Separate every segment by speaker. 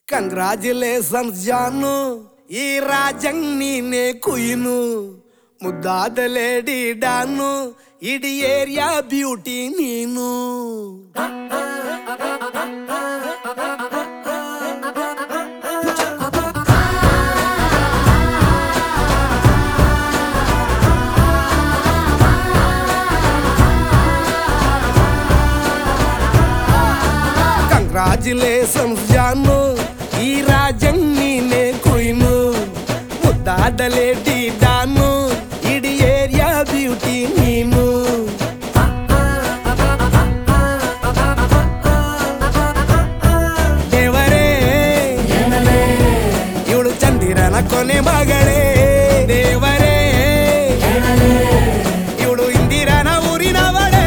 Speaker 1: Congratulations ಜಾನು, ಈ ರಾಜಂಗ್ ನೀನೆ ಕುಯ್ನು, ಮುದ್ದಾದ ಲೇಡಿ ಡಾನು, ಇಡೀ ಏರಿಯಾ ಬ್ಯೂಟಿ ನೀನು. ಕಂಗ್ರಾಚುಲೇಷನ್ಸ್ ಜಾನು, ಈ ರಾಜಂಗ್ ನೀನೆ ಕುಯ್ನು, ಮುದ್ದಾದ ಲೇಡಿ ಡಾನು, ಇಡೀ ಏರಿಯಾ ಬ್ಯೂಟಿ ನೀನು. ದೇವರೇ ಇವಳು ಚಂದಿರನ ಕೊನೆ ಮಗಳೇ, ದೇವರೇ ಇವಳು ಇಂದಿರನ ಊರಿನವಳೇ.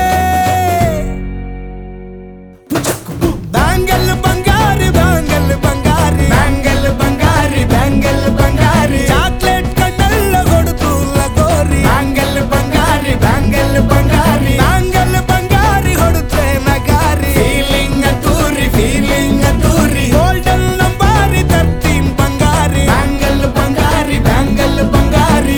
Speaker 1: ಬ್ಯಾಂಗಲ್ ಬಂಗಾರಿ ಬ್ಯಾಂಗಲ್ ಬಂಗಾರಿ ಬ್ಯಾಂಗಲ್ ಬಂಗಾರಿ ಬ್ಯಾಂಗಲ್ ಬಂಗಾರಿ, ಚಾಕ್ಲೇಟ್ ಕಣ್ಣೆಲ್ಲ ಕೊಡುತ್ತು ಲಗೋರಿ. ಬ್ಯಾಂಗಲ್ ಬಂಗಾರಿ ಬ್ಯಾಂಗಲ್ ಬಂಗಾರಿ ಬ್ಯಾಂಗಲ್ ಬಂಗಾರಿ ಹೊಡುತ್ತೆ ನಗಾರಿ. ಫೀಲಿಂಗ್ ತೂರಿ ಗೋಲ್ಡನ್ ನಂಬಾರಿ 13 ಬಂಗಾರಿ. ಬ್ಯಾಂಗಲ್ ಬಂಗಾರಿ ಬ್ಯಾಂಗಲ್ ಬಂಗಾರಿ.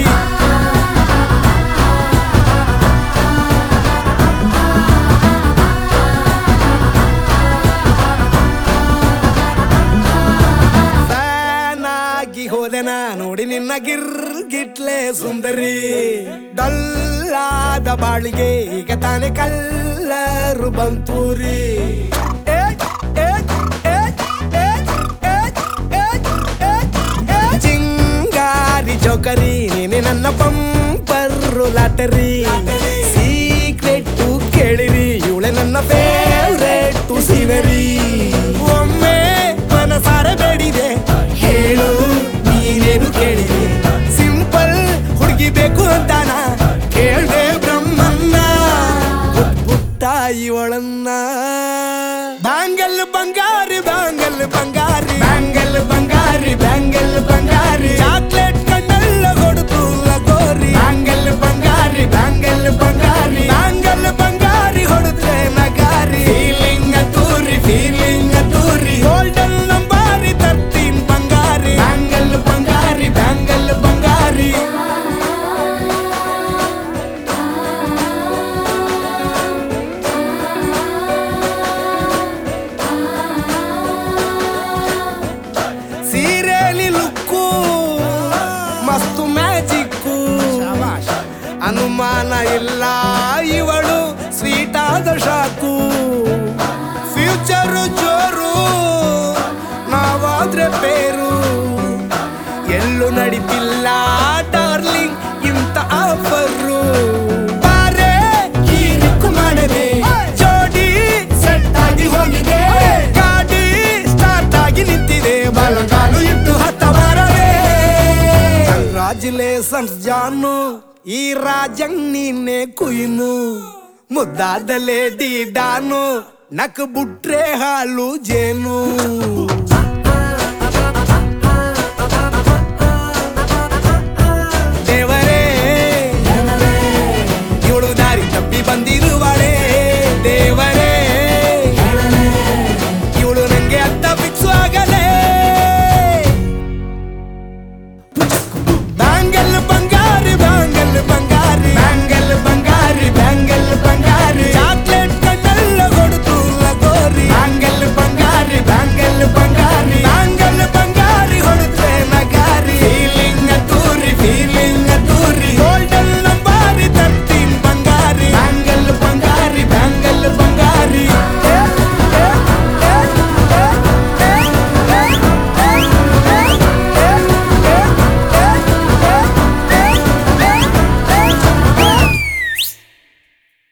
Speaker 1: ಹೋದೆನ ನೋಡಿ ನಿನ್ನ ಗಿರ್ಗಿಟ್ಲೆ ಸುಂದರಿ, ಡಲ್ಲಾದ ಬಾಳಿಗೆ ಈಗ ತಾನೆ ಕಲ್ಲರು ಬಂತೂರಿ. ಚಿಂಗಾರಿ ಚೌಕರಿ ನೀನೆ ನನ್ನ ಪಂಪರ್ರು ಲಾಟರಿ. ಸೀಕ್ರೆಟ್ ಕೇಳಿರಿ ಇವಳೆ ನನ್ನ ಫೇವ್ರೇಟ್ ಸೀನರಿ. ಒಮ್ಮೆ ಮನಸಾರ ಬೇಡಿದೆ ಹೇಳು ನೀನೇನು ಕೇಳಿದೆ, ಸಿಂಪಲ್ ಹುಡುಗಿ ಬೇಕು ಅಂತಾನ ಕೇಳ್ದೆ ಬ್ರಹ್ಮನ್ನ, ಪುಟ್ಟ ಇವಳನ್ನ. ಬ್ಯಾಂಗಲ್ ಬಂಗಾರಿ ಬ್ಯಾಂಗಲ್ ಬಂಗಾರಿ ಬ್ಯಾಂಗಲ್ ಬಂಗಾರಿ ಬ್ಯಾಂಗಲ್ ಬಂಗಾರಿ, ಚಾಕ್ಲೇಟ್ ಕಣ್ಣೆಲ್ಲ ಕೊಡುತ್ತು ಲಗೋರಿ. ಬ್ಯಾಂಗಲ್ ಬಂಗಾರಿ ಬ್ಯಾಂಗಲ್ ಬಂಗಾರಿ ಬ್ಯಾಂಗಲ್ ಬಂಗಾರಿ ಹೊಡುತ್ತೆ ನಗಾರಿ. ಫೀಲಿಂಗ್ ತೂರಿ ಗೋಲ್ಡನ್ ನಂಬಾರಿ 13 ಬಂಗಾರಿ. ಬ್ಯಾಂಗಲ್ ಬಂಗಾರಿ ಬ್ಯಾಂಗಲ್ ಬಂಗಾರಿ. ಸೀರೆಲಿ ಲುಕ್ಕು ಮಸ್ತು ಮ್ಯಾಜಿಕ್ಕು, ಅನುಮಾನ ಇಲ್ಲ ಇವಳು ಸ್ವೀಟ್ ಆದ ಶಾಕು. ಫ್ಯೂಚರು ಜೋರು ನಾವಾದ್ರೆ ಬೇರು, ಎಲ್ಲೂ ನಡೀತಿಲ್ಲ ಡಾರ್ಲಿಂಗ್ ಇಂತ ಆಫರು. ಬಾರೆ ಹೀರಿಕ್ಕು ಮಾಡದೆ ಜೋಡಿ ಸೆಟ್ ಆಗಿ ಹೋಗಿದೆ, ಗಾಡಿ ಸ್ಟಾರ್ಟ್ ಆಗಿ ನಿಂತಿದೆ, ಬಲಗಾಲು ಇಟ್ಟು ಹತ್ತ ಬಾರದೆ. ಕಂಗ್ರಾಚುಲೇಷನ್ಸ್ ಜಾನು, ಈ ರಾಜಂಗ್ ನೀನೆ ಕುಯ್ನು, ಮುದ್ದಾದ ಲೇಡಿ ಡಾನು, ನಕ್ ಬುಟ್ರೆ ಹಾಲು ಜೇನು.